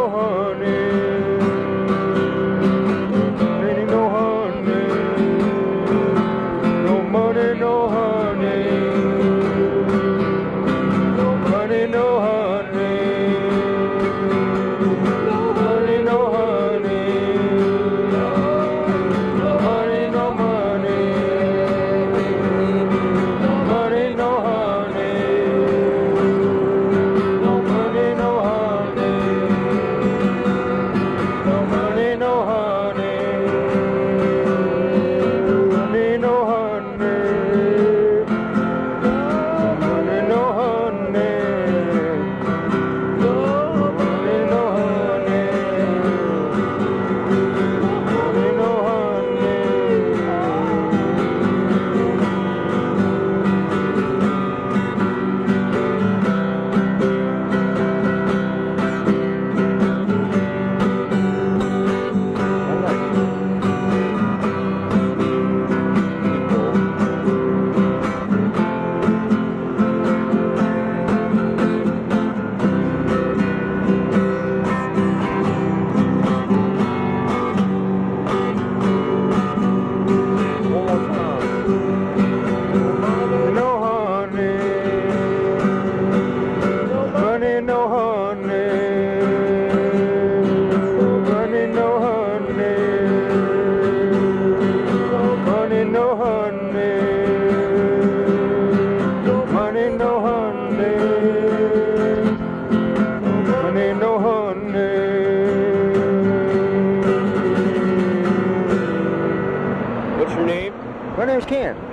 no honey. Ain't no honey. No money, no honey. No money, no honey. No money, no honey. No money, no money. No money, no honey. No money, no honey. No money, no honey. Money, no honey. Money, no honey. No money, no honey. Money, no honey. No honey, no money, no honey, no money, no honey, no money, no honey, no money, no honey, no money, no honey. What's your name? My name's Ken.